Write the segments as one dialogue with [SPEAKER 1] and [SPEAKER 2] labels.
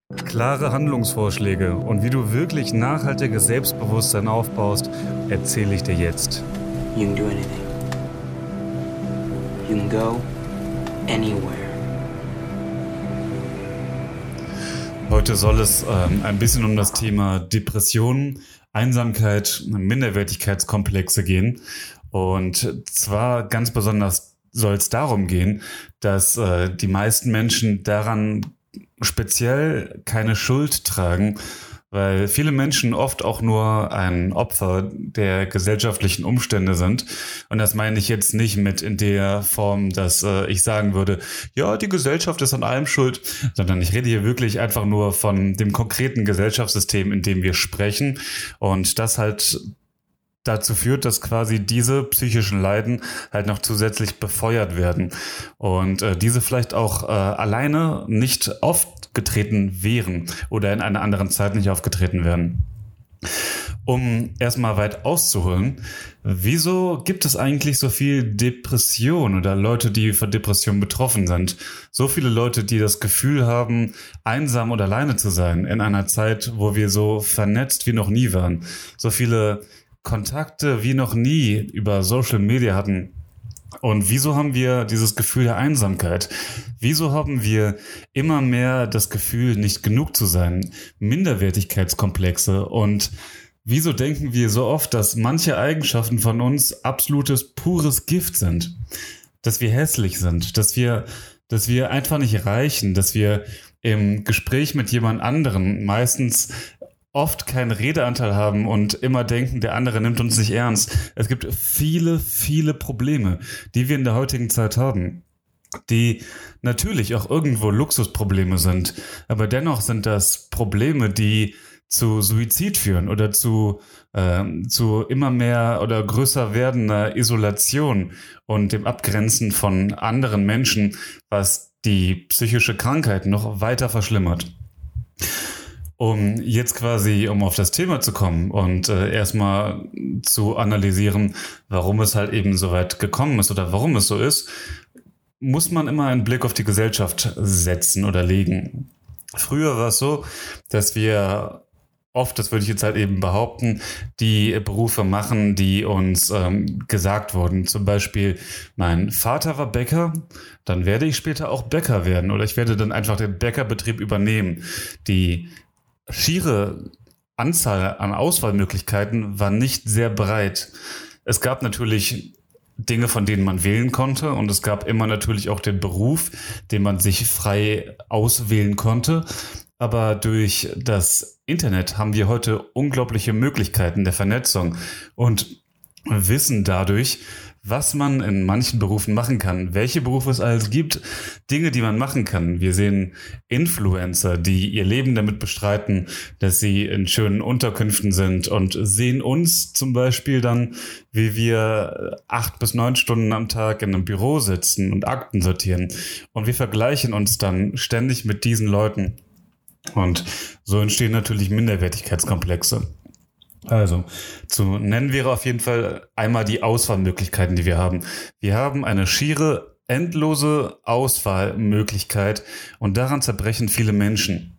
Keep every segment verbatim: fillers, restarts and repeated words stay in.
[SPEAKER 1] Klare Handlungsvorschläge und wie du wirklich nachhaltiges Selbstbewusstsein aufbaust, erzähle ich dir jetzt.
[SPEAKER 2] You can do anything. You can go anywhere.
[SPEAKER 1] Heute soll es ähm, ein bisschen um das Thema Depressionen, Einsamkeit, Minderwertigkeitskomplexe gehen. Und zwar ganz besonders soll es darum gehen, dass äh, die meisten Menschen daran speziell keine Schuld tragen, weil viele Menschen oft auch nur ein Opfer der gesellschaftlichen Umstände sind. Und das meine ich jetzt nicht mit in der Form, dass äh, ich sagen würde, ja, die Gesellschaft ist an allem schuld, sondern ich rede hier wirklich einfach nur von dem konkreten Gesellschaftssystem, in dem wir sprechen. Und das halt dazu führt, dass quasi diese psychischen Leiden halt noch zusätzlich befeuert werden und äh, diese vielleicht auch äh, alleine nicht aufgetreten wären oder in einer anderen Zeit nicht aufgetreten wären. Um erstmal weit auszuholen, wieso gibt es eigentlich so viel Depression oder Leute, die von Depression betroffen sind? So viele Leute, die das Gefühl haben, einsam oder alleine zu sein in einer Zeit, wo wir so vernetzt wie noch nie waren. So viele Kontakte wie noch nie über Social Media hatten. Und wieso haben wir dieses Gefühl der Einsamkeit? Wieso haben wir immer mehr das Gefühl, nicht genug zu sein? Minderwertigkeitskomplexe. Und wieso denken wir so oft, dass manche Eigenschaften von uns absolutes, pures Gift sind? Dass wir hässlich sind, dass wir, dass wir einfach nicht reichen, dass wir im Gespräch mit jemand anderem meistens oft keinen Redeanteil haben und immer denken, der andere nimmt uns nicht ernst. Es gibt viele, viele Probleme, die wir in der heutigen Zeit haben, die natürlich auch irgendwo Luxusprobleme sind, aber dennoch sind das Probleme, die zu Suizid führen oder zu, äh, zu immer mehr oder größer werdender Isolation und dem Abgrenzen von anderen Menschen, was die psychische Krankheit noch weiter verschlimmert. Um jetzt quasi, um auf das Thema zu kommen und äh, erstmal zu analysieren, warum es halt eben so weit gekommen ist oder warum es so ist, muss man immer einen Blick auf die Gesellschaft setzen oder legen. Früher war es so, dass wir oft, das würde ich jetzt halt eben behaupten, die Berufe machen, die uns ähm, gesagt wurden. Zum Beispiel, mein Vater war Bäcker, dann werde ich später auch Bäcker werden oder ich werde dann einfach den Bäckerbetrieb übernehmen. Die schiere Anzahl an Auswahlmöglichkeiten war nicht sehr breit. Es gab natürlich Dinge, von denen man wählen konnte und es gab immer natürlich auch den Beruf, den man sich frei auswählen konnte. Aber durch das Internet haben wir heute unglaubliche Möglichkeiten der Vernetzung und wissen dadurch, was man in manchen Berufen machen kann, welche Berufe es alles gibt, Dinge, die man machen kann. Wir sehen Influencer, die ihr Leben damit bestreiten, dass sie in schönen Unterkünften sind und sehen uns zum Beispiel dann, wie wir acht bis neun Stunden am Tag in einem Büro sitzen und Akten sortieren. Und wir vergleichen uns dann ständig mit diesen Leuten. Und so entstehen natürlich Minderwertigkeitskomplexe. Also, zu nennen wäre auf jeden Fall einmal die Auswahlmöglichkeiten, die wir haben. Wir haben eine schiere, endlose Auswahlmöglichkeit und daran zerbrechen viele Menschen.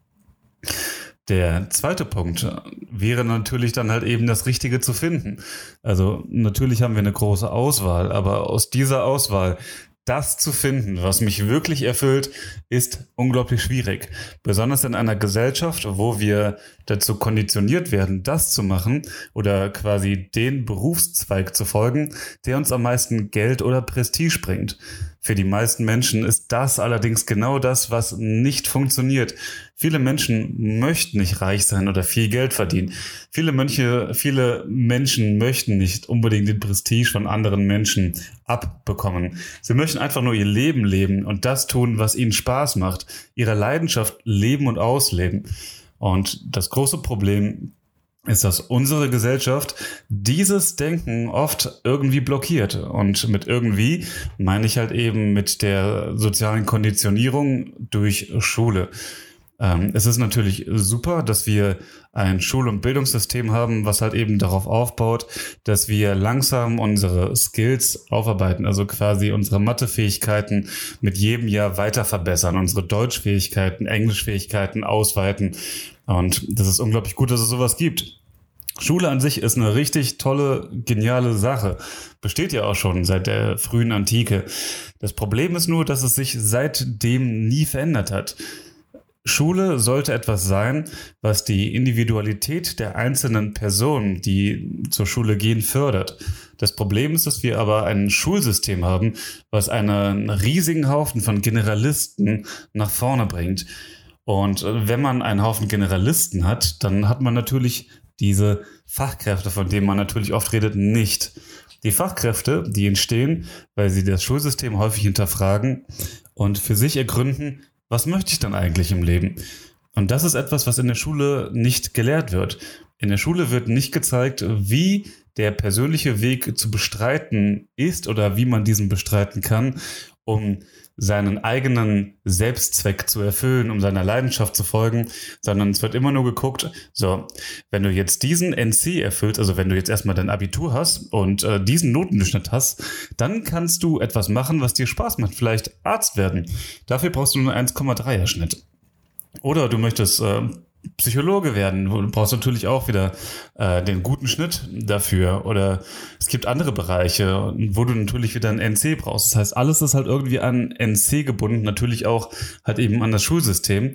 [SPEAKER 1] Der zweite Punkt wäre natürlich dann halt eben das Richtige zu finden. Also natürlich haben wir eine große Auswahl, aber aus dieser Auswahl das zu finden, was mich wirklich erfüllt, ist unglaublich schwierig. Besonders in einer Gesellschaft, wo wir dazu konditioniert werden, das zu machen oder quasi den Berufszweig zu folgen, der uns am meisten Geld oder Prestige bringt. Für die meisten Menschen ist das allerdings genau das, was nicht funktioniert. Viele Menschen möchten nicht reich sein oder viel Geld verdienen. Viele Mönche, viele Menschen möchten nicht unbedingt den Prestige von anderen Menschen abbekommen. Sie möchten einfach nur ihr Leben leben und das tun, was ihnen Spaß macht. Ihre Leidenschaft leben und ausleben. Und das große Problem ist, dass unsere Gesellschaft dieses Denken oft irgendwie blockiert. Und mit irgendwie meine ich halt eben mit der sozialen Konditionierung durch Schule. Ähm, es ist natürlich super, dass wir ein Schul- und Bildungssystem haben, was halt eben darauf aufbaut, dass wir langsam unsere Skills aufarbeiten, also quasi unsere Mathefähigkeiten mit jedem Jahr weiter verbessern, unsere Deutschfähigkeiten, Englischfähigkeiten ausweiten. Und das ist unglaublich gut, dass es sowas gibt. Schule an sich ist eine richtig tolle, geniale Sache. Besteht ja auch schon seit der frühen Antike. Das Problem ist nur, dass es sich seitdem nie verändert hat. Schule sollte etwas sein, was die Individualität der einzelnen Personen, die zur Schule gehen, fördert. Das Problem ist, dass wir aber ein Schulsystem haben, was einen riesigen Haufen von Generalisten nach vorne bringt. Und wenn man einen Haufen Generalisten hat, dann hat man natürlich diese Fachkräfte, von denen man natürlich oft redet, nicht. Die Fachkräfte, die entstehen, weil sie das Schulsystem häufig hinterfragen und für sich ergründen, was möchte ich dann eigentlich im Leben? Und das ist etwas, was in der Schule nicht gelehrt wird. In der Schule wird nicht gezeigt, wie der persönliche Weg zu bestreiten ist oder wie man diesen bestreiten kann, um seinen eigenen Selbstzweck zu erfüllen, um seiner Leidenschaft zu folgen, sondern es wird immer nur geguckt, so, wenn du jetzt diesen N C erfüllst, also wenn du jetzt erstmal dein Abitur hast und äh, diesen Notendurchschnitt hast, dann kannst du etwas machen, was dir Spaß macht, vielleicht Arzt werden. Dafür brauchst du nur eins Komma drei er Schnitt. Oder du möchtest äh, Psychologe werden, du brauchst natürlich auch wieder äh, den guten Schnitt dafür. Oder es gibt andere Bereiche, wo du natürlich wieder ein N C brauchst. Das heißt, alles ist halt irgendwie an N C gebunden, natürlich auch halt eben an das Schulsystem.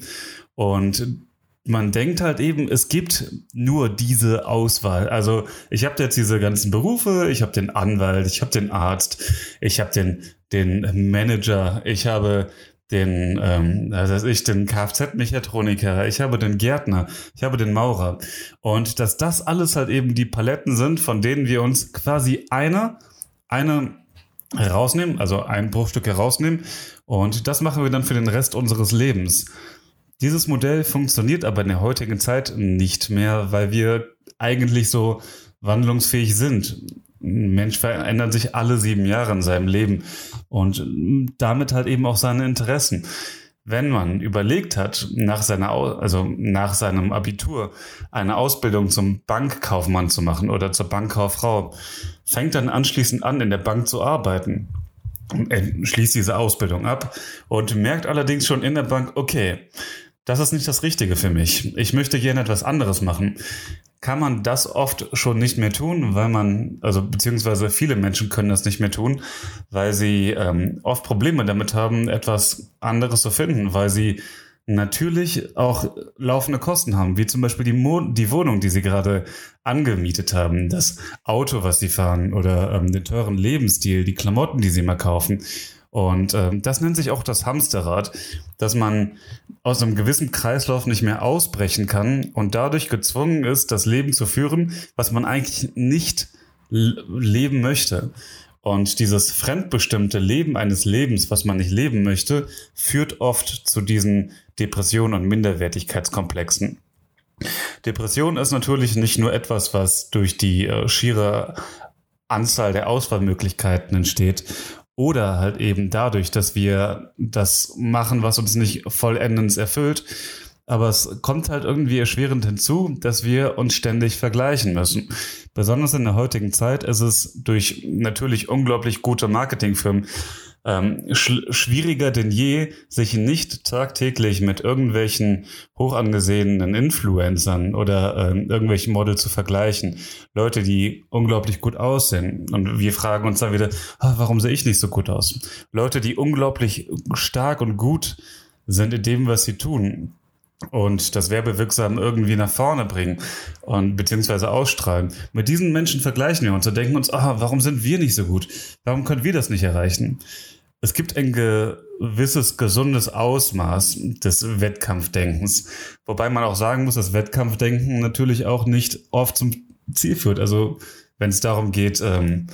[SPEAKER 1] Und man denkt halt eben, es gibt nur diese Auswahl. Also ich habe jetzt diese ganzen Berufe, ich habe den Anwalt, ich habe den Arzt, ich habe den, den Manager, ich habe den, ähm, also ich, den Kfz-Mechatroniker, ich habe den Gärtner, ich habe den Maurer. Und dass das alles halt eben die Paletten sind, von denen wir uns quasi eine, eine herausnehmen, also ein Bruchstück herausnehmen. Und das machen wir dann für den Rest unseres Lebens. Dieses Modell funktioniert aber in der heutigen Zeit nicht mehr, weil wir eigentlich so wandlungsfähig sind. Ein Mensch verändert sich alle sieben Jahre in seinem Leben und damit halt eben auch seine Interessen. Wenn man überlegt hat, nach seiner, also nach seinem Abitur eine Ausbildung zum Bankkaufmann zu machen oder zur Bankkauffrau, fängt dann anschließend an, in der Bank zu arbeiten. Er schließt diese Ausbildung ab und merkt allerdings schon in der Bank, okay, das ist nicht das Richtige für mich. Ich möchte gerne etwas anderes machen. Kann man das oft schon nicht mehr tun, weil man, also beziehungsweise viele Menschen können das nicht mehr tun, weil sie ähm, oft Probleme damit haben, etwas anderes zu finden, weil sie natürlich auch laufende Kosten haben, wie zum Beispiel die, Mo- die Wohnung, die sie gerade angemietet haben, das Auto, was sie fahren oder ähm, den teuren Lebensstil, die Klamotten, die sie mal kaufen. Und ähm, das nennt sich auch das Hamsterrad, dass man aus einem gewissen Kreislauf nicht mehr ausbrechen kann und dadurch gezwungen ist, das Leben zu führen, was man eigentlich nicht l- leben möchte. Und dieses fremdbestimmte Leben eines Lebens, was man nicht leben möchte, führt oft zu diesen Depressionen und Minderwertigkeitskomplexen. Depression ist natürlich nicht nur etwas, was durch die äh, schiere Anzahl der Auswahlmöglichkeiten entsteht, oder halt eben dadurch, dass wir das machen, was uns nicht vollendens erfüllt. Aber es kommt halt irgendwie erschwerend hinzu, dass wir uns ständig vergleichen müssen. Besonders in der heutigen Zeit ist es durch natürlich unglaublich gute Marketingfirmen ähm, sch- schwieriger denn je, sich nicht tagtäglich mit irgendwelchen hochangesehenen Influencern oder ähm, irgendwelchen Models zu vergleichen. Leute, die unglaublich gut aussehen. Und wir fragen uns dann wieder, ah, warum sehe ich nicht so gut aus? Leute, die unglaublich stark und gut sind in dem, was sie tun. Und das werbewirksam irgendwie nach vorne bringen und beziehungsweise ausstrahlen. Mit diesen Menschen vergleichen wir uns und denken uns, ah, warum sind wir nicht so gut? Warum können wir das nicht erreichen? Es gibt ein gewisses gesundes Ausmaß des Wettkampfdenkens, wobei man auch sagen muss, dass Wettkampfdenken natürlich auch nicht oft zum Ziel führt. Also wenn es darum geht, ähm,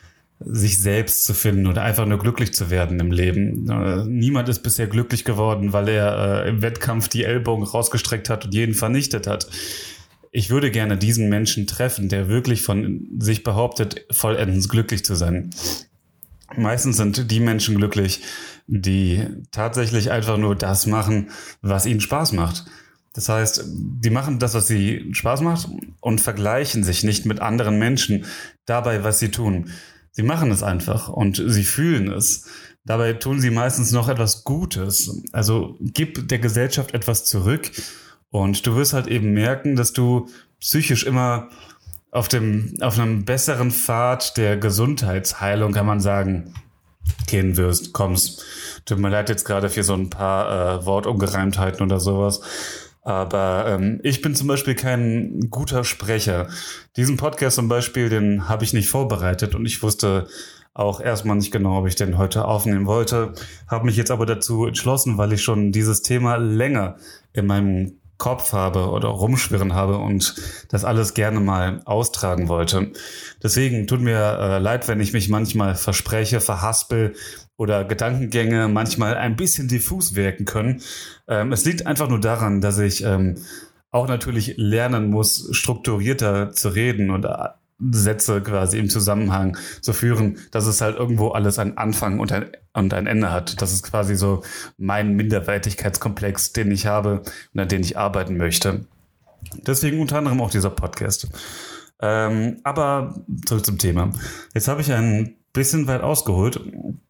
[SPEAKER 1] sich selbst zu finden oder einfach nur glücklich zu werden im Leben. Äh, niemand ist bisher glücklich geworden, weil er äh, im Wettkampf die Ellbogen rausgestreckt hat und jeden vernichtet hat. Ich würde gerne diesen Menschen treffen, der wirklich von sich behauptet, vollendens glücklich zu sein. Meistens sind die Menschen glücklich, die tatsächlich einfach nur das machen, was ihnen Spaß macht. Das heißt, die machen das, was sie Spaß macht und vergleichen sich nicht mit anderen Menschen dabei, was sie tun. Sie machen es einfach und sie fühlen es. Dabei tun sie meistens noch etwas Gutes. Also gib der Gesellschaft etwas zurück und du wirst halt eben merken, dass du psychisch immer auf dem, auf einem besseren Pfad der Gesundheitsheilung, kann man sagen, gehen wirst, kommst. Tut mir leid jetzt gerade für so ein paar äh, Wortungereimtheiten oder sowas. Aber ähm, ich bin zum Beispiel kein guter Sprecher. Diesen Podcast zum Beispiel, den habe ich nicht vorbereitet und ich wusste auch erstmal nicht genau, ob ich den heute aufnehmen wollte. Habe mich jetzt aber dazu entschlossen, weil ich schon dieses Thema länger in meinem Kopf habe oder rumschwirren habe und das alles gerne mal austragen wollte. Deswegen tut mir äh, leid, wenn ich mich manchmal verspreche, verhaspel oder Gedankengänge manchmal ein bisschen diffus wirken können. Ähm, es liegt einfach nur daran, dass ich ähm, auch natürlich lernen muss, strukturierter zu reden und äh, Sätze quasi im Zusammenhang zu führen, dass es halt irgendwo alles einen Anfang und ein, und ein Ende hat. Das ist quasi so mein Minderwertigkeitskomplex, den ich habe und an den ich arbeiten möchte. Deswegen unter anderem auch dieser Podcast. Ähm, aber zurück zum Thema. Jetzt habe ich ein bisschen weit ausgeholt,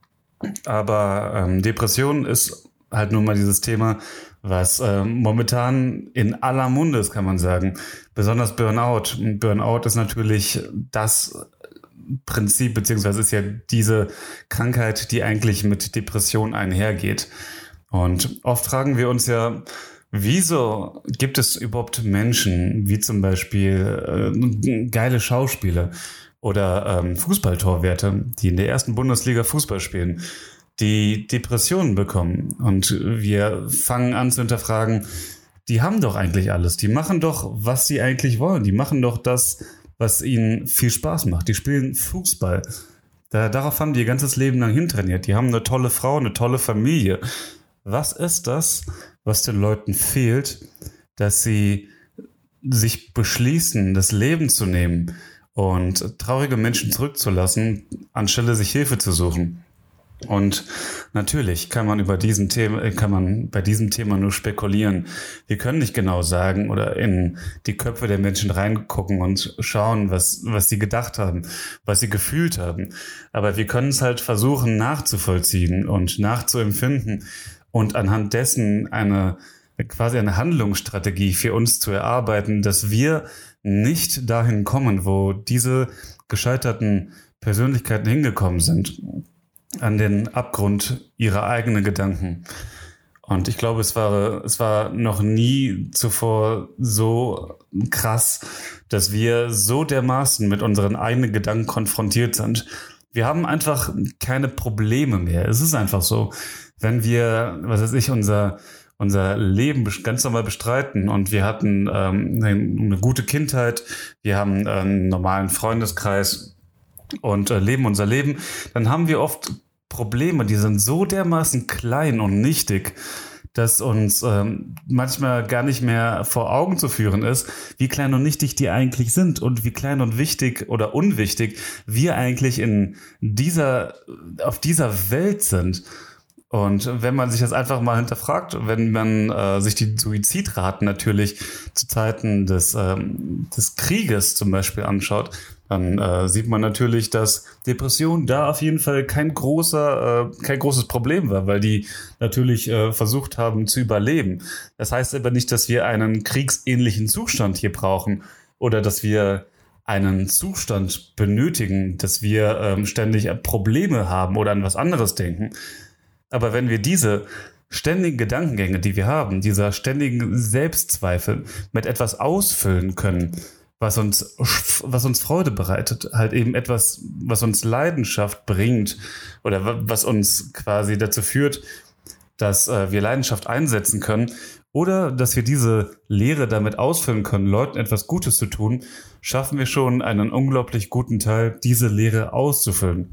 [SPEAKER 1] aber ähm, Depression ist halt nun mal dieses Thema, was äh, momentan in aller Munde ist, kann man sagen. Besonders Burnout. Burnout ist natürlich das Prinzip, beziehungsweise ist ja diese Krankheit, die eigentlich mit Depression einhergeht. Und oft fragen wir uns ja, wieso gibt es überhaupt Menschen, wie zum Beispiel äh, geile Schauspieler oder ähm, Fußballtorwärter, die in der ersten Bundesliga Fußball spielen, die Depressionen bekommen. Und wir fangen an zu hinterfragen, die haben doch eigentlich alles. Die machen doch, was sie eigentlich wollen. Die machen doch das, was ihnen viel Spaß macht. Die spielen Fußball. Da, darauf haben die ihr ganzes Leben lang hintrainiert. Die haben eine tolle Frau, eine tolle Familie. Was ist das, was den Leuten fehlt, dass sie sich beschließen, das Leben zu nehmen und traurige Menschen zurückzulassen, anstelle sich Hilfe zu suchen? Und natürlich kann man über diesen Thema, kann man bei diesem Thema nur spekulieren. Wir können nicht genau sagen oder in die Köpfe der Menschen reingucken und schauen, was, was sie gedacht haben, was sie gefühlt haben. Aber wir können es halt versuchen nachzuvollziehen und nachzuempfinden und anhand dessen eine, quasi eine Handlungsstrategie für uns zu erarbeiten, dass wir nicht dahin kommen, wo diese gescheiterten Persönlichkeiten hingekommen sind, an den Abgrund ihrer eigenen Gedanken. Und ich glaube, es war, es war noch nie zuvor so krass, dass wir so dermaßen mit unseren eigenen Gedanken konfrontiert sind. Wir haben einfach keine Probleme mehr. Es ist einfach so, wenn wir, was weiß ich, unser unser Leben ganz normal bestreiten und wir hatten ähm, eine gute Kindheit, wir haben einen normalen Freundeskreis und äh, leben unser Leben, dann haben wir oft Probleme, die sind so dermaßen klein und nichtig, dass uns ähm, manchmal gar nicht mehr vor Augen zu führen ist, wie klein und nichtig die eigentlich sind und wie klein und wichtig oder unwichtig wir eigentlich in dieser, auf dieser Welt sind. Und wenn man sich das einfach mal hinterfragt, wenn man äh, sich die Suizidraten natürlich zu Zeiten des, ähm, des Krieges zum Beispiel anschaut, dann äh, sieht man natürlich, dass Depression da auf jeden Fall kein großer, äh, kein großes Problem war, weil die natürlich äh, versucht haben zu überleben. Das heißt aber nicht, dass wir einen kriegsähnlichen Zustand hier brauchen oder dass wir einen Zustand benötigen, dass wir ähm, ständig Probleme haben oder an was anderes denken. Aber wenn wir diese ständigen Gedankengänge, die wir haben, dieser ständigen Selbstzweifel mit etwas ausfüllen können, was uns, was uns Freude bereitet, halt eben etwas, was uns Leidenschaft bringt oder was uns quasi dazu führt, dass äh, wir Leidenschaft einsetzen können oder dass wir diese Lehre damit ausfüllen können, Leuten etwas Gutes zu tun, schaffen wir schon einen unglaublich guten Teil, diese Lehre auszufüllen.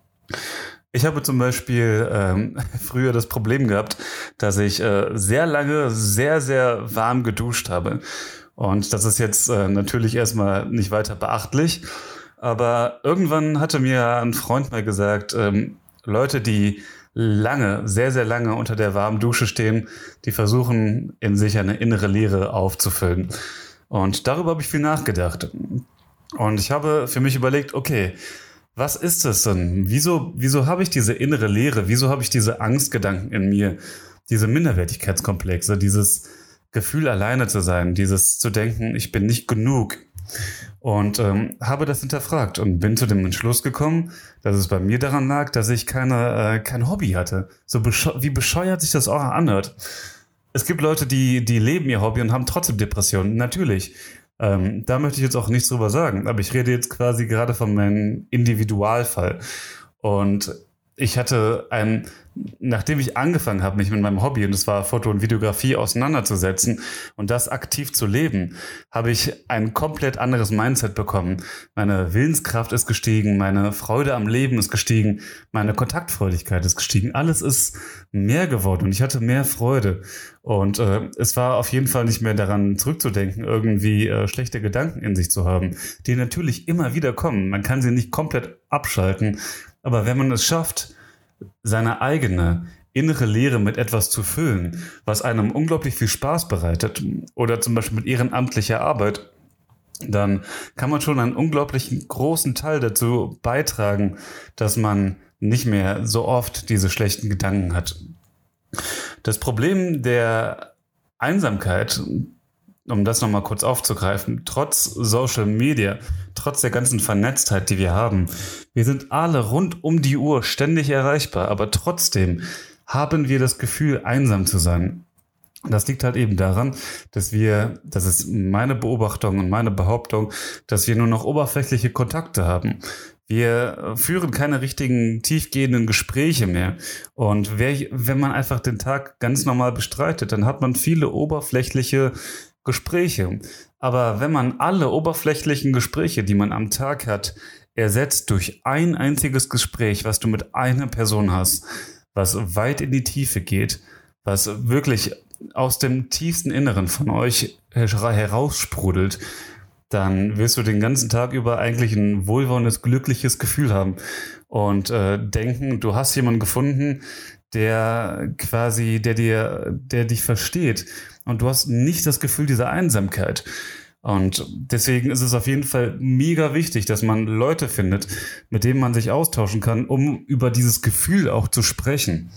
[SPEAKER 1] Ich habe zum Beispiel ähm, früher das Problem gehabt, dass ich äh, sehr lange sehr, sehr warm geduscht habe. Und das ist jetzt äh, natürlich erstmal nicht weiter beachtlich. Aber irgendwann hatte mir ein Freund mal gesagt, ähm, Leute, die lange, sehr, sehr lange unter der warmen Dusche stehen, die versuchen in sich eine innere Leere aufzufüllen. Und darüber habe ich viel nachgedacht. Und ich habe für mich überlegt, okay, was ist das denn? Wieso, wieso habe ich diese innere Leere? Wieso habe ich diese Angstgedanken in mir? Diese Minderwertigkeitskomplexe, dieses Gefühl, alleine zu sein, dieses zu denken, ich bin nicht genug. Und ähm, habe das hinterfragt und bin zu dem Entschluss gekommen, dass es bei mir daran lag, dass ich keine, äh, kein Hobby hatte. So besche- wie bescheuert sich das auch anhört. Es gibt Leute, die, die leben ihr Hobby und haben trotzdem Depressionen. Natürlich. Ähm, da möchte ich jetzt auch nichts drüber sagen. Aber ich rede jetzt quasi gerade von meinem Individualfall. Und ich hatte ein, nachdem ich angefangen habe, mich mit meinem Hobby, und das war Foto und Videografie, auseinanderzusetzen und das aktiv zu leben, habe ich ein komplett anderes Mindset bekommen. Meine Willenskraft ist gestiegen, meine Freude am Leben ist gestiegen, meine Kontaktfreudigkeit ist gestiegen. Alles ist mehr geworden und ich hatte mehr Freude. Und äh, es war auf jeden Fall nicht mehr daran zurückzudenken, irgendwie äh, schlechte Gedanken in sich zu haben, die natürlich immer wieder kommen. Man kann sie nicht komplett abschalten. Aber wenn man es schafft, seine eigene innere Leere mit etwas zu füllen, was einem unglaublich viel Spaß bereitet, oder zum Beispiel mit ehrenamtlicher Arbeit, dann kann man schon einen unglaublich großen Teil dazu beitragen, dass man nicht mehr so oft diese schlechten Gedanken hat. Das Problem der Einsamkeit, um das nochmal kurz aufzugreifen, trotz Social Media, trotz der ganzen Vernetztheit, die wir haben, wir sind alle rund um die Uhr ständig erreichbar, aber trotzdem haben wir das Gefühl, einsam zu sein. Das liegt halt eben daran, dass wir, das ist meine Beobachtung und meine Behauptung, dass wir nur noch oberflächliche Kontakte haben. Wir führen keine richtigen, tiefgehenden Gespräche mehr. Und wer, wenn man einfach den Tag ganz normal bestreitet, dann hat man viele oberflächliche Gespräche. Aber wenn man alle oberflächlichen Gespräche, die man am Tag hat, ersetzt durch ein einziges Gespräch, was du mit einer Person hast, was weit in die Tiefe geht, was wirklich aus dem tiefsten Inneren von euch heraussprudelt, dann wirst du den ganzen Tag über eigentlich ein wohlwollendes, glückliches Gefühl haben und äh, denken, du hast jemanden gefunden, der quasi, der dir, der dich versteht und du hast nicht das Gefühl dieser Einsamkeit. Und deswegen ist es auf jeden Fall mega wichtig, dass man Leute findet, mit denen man sich austauschen kann, um über dieses Gefühl auch zu sprechen.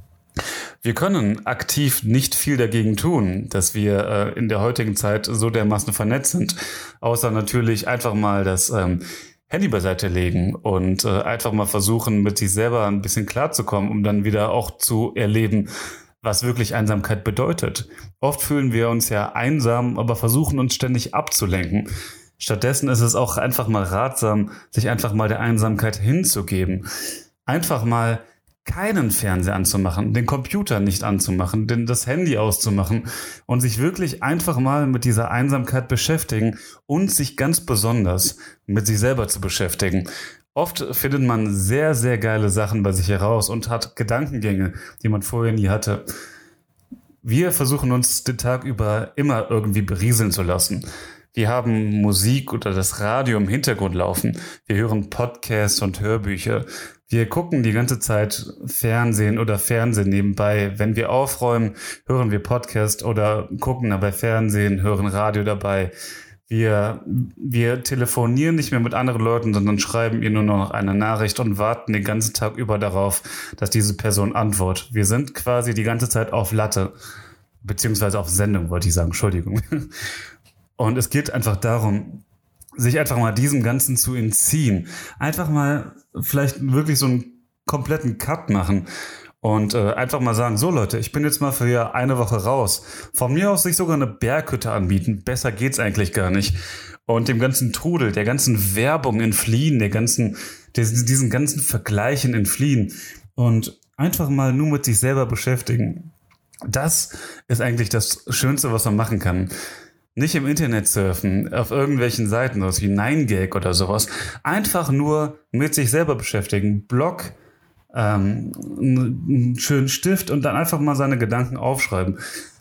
[SPEAKER 1] Wir können aktiv nicht viel dagegen tun, dass wir äh, in der heutigen Zeit so dermaßen vernetzt sind, außer natürlich einfach mal das ähm, Handy beiseite legen und äh, einfach mal versuchen, mit sich selber ein bisschen klarzukommen, um dann wieder auch zu erleben, was wirklich Einsamkeit bedeutet. Oft fühlen wir uns ja einsam, aber versuchen uns ständig abzulenken. Stattdessen ist es auch einfach mal ratsam, sich einfach mal der Einsamkeit hinzugeben. Einfach mal keinen Fernseher anzumachen, den Computer nicht anzumachen, den, das Handy auszumachen und sich wirklich einfach mal mit dieser Einsamkeit beschäftigen und sich ganz besonders mit sich selber zu beschäftigen. Oft findet man sehr, sehr geile Sachen bei sich heraus und hat Gedankengänge, die man vorher nie hatte. Wir versuchen uns den Tag über immer irgendwie berieseln zu lassen. Wir haben Musik oder das Radio im Hintergrund laufen. Wir hören Podcasts und Hörbücher. Wir gucken die ganze Zeit Fernsehen oder Fernsehen nebenbei. Wenn wir aufräumen, hören wir Podcast oder gucken dabei Fernsehen, hören Radio dabei. Wir, wir telefonieren nicht mehr mit anderen Leuten, sondern schreiben ihr nur noch eine Nachricht und warten den ganzen Tag über darauf, dass diese Person antwortet. Wir sind quasi die ganze Zeit auf Latte, beziehungsweise auf Sendung, wollte ich sagen, Entschuldigung. Und es geht einfach darum, sich einfach mal diesem Ganzen zu entziehen. Einfach mal vielleicht wirklich so einen kompletten Cut machen und äh, einfach mal sagen, so Leute, ich bin jetzt mal für eine Woche raus. Von mir aus sich sogar eine Berghütte anbieten. Besser geht's eigentlich gar nicht. Und dem ganzen Trudel, der ganzen Werbung entfliehen, der ganzen, diesen, diesen ganzen Vergleichen entfliehen und einfach mal nur mit sich selber beschäftigen. Das ist eigentlich das Schönste, was man machen kann. Nicht im Internet surfen, auf irgendwelchen Seiten, was wie nine gag oder sowas. Einfach nur mit sich selber beschäftigen. Blog, ähm, einen schönen Stift und dann einfach mal seine Gedanken aufschreiben.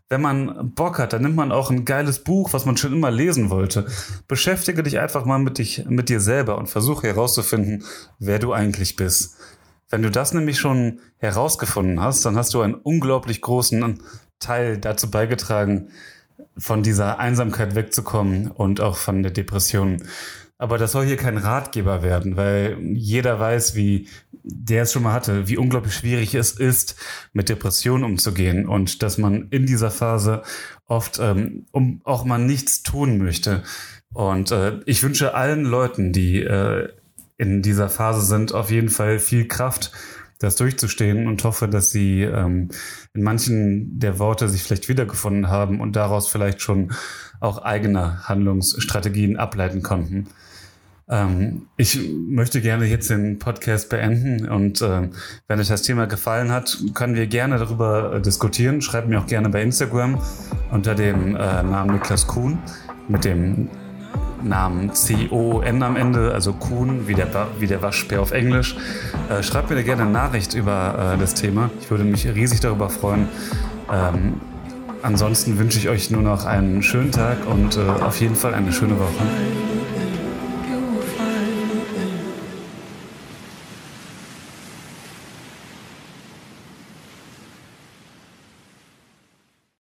[SPEAKER 1] wenn man Bock hat, dann nimmt man auch ein geiles Buch, was man schon immer lesen wollte. Beschäftige dich einfach mal mit dich, mit dir selber und versuche herauszufinden, wer du eigentlich bist. Wenn du das nämlich schon herausgefunden hast, dann hast du einen unglaublich großen Teil dazu beigetragen, von dieser Einsamkeit wegzukommen und auch von der Depression. Aber das soll hier kein Ratgeber werden, weil jeder weiß, wie der es schon mal hatte, wie unglaublich schwierig es ist, mit Depressionen umzugehen und dass man in dieser Phase oft ähm, um auch mal nichts tun möchte. Und äh, ich wünsche allen Leuten, die äh, in dieser Phase sind, auf jeden Fall viel Kraft, das durchzustehen, und hoffe, dass sie ähm, in manchen der Worte sich vielleicht wiedergefunden haben und daraus vielleicht schon auch eigene Handlungsstrategien ableiten konnten. Ähm, ich möchte gerne jetzt den Podcast beenden und äh, wenn euch das Thema gefallen hat, können wir gerne darüber äh, diskutieren. Schreibt mir auch gerne bei Instagram unter dem äh, Namen Niklas Kuhn mit dem Namen C O N am Ende, also Kuhn, wie der, wie der Waschbär auf Englisch. Äh, schreibt mir gerne eine Nachricht über äh, das Thema. Ich würde mich riesig darüber freuen. Ähm, ansonsten wünsche ich euch nur noch einen schönen Tag und äh, auf jeden Fall eine schöne Woche.